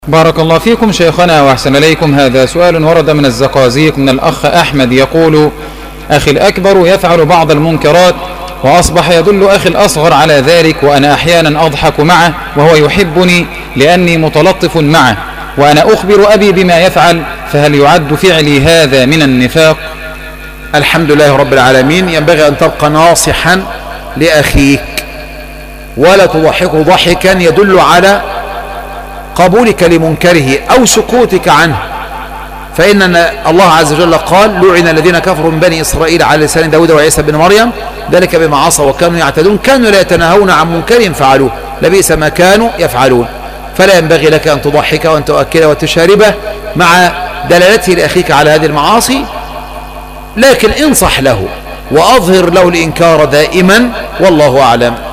بارك الله فيكم شيخنا وأحسن إليكم. هذا سؤال ورد من الزقازيق من الأخ أحمد يقول: أخي الأكبر يفعل بعض المنكرات وأصبح يدل أخي الأصغر على ذلك، وأنا أحيانا أضحك معه وهو يحبني لأني متلطف معه، وأنا أخبر أبي بما يفعل، فهل يعد فعلي هذا من النفاق؟ الحمد لله رب العالمين. ينبغي أن تبقى ناصحا لأخيك ولا تضحكه ضحكا يدل على قبولك لمنكره أو سكوتك عنه، فإن الله عز وجل قال: لعن الذين كفروا من بني إسرائيل على لسان داود وعيسى بن مريم ذلك بما عصوا وكانوا يعتدون كانوا لا يتناهون عن منكر فعلوه لبئس ما كانوا يفعلون. فلا ينبغي لك أن تضحك وأن تؤكله وتشاربه مع دلالته لأخيك على هذه المعاصي، لكن انصح له وأظهر له الإنكار دائما، والله أعلم.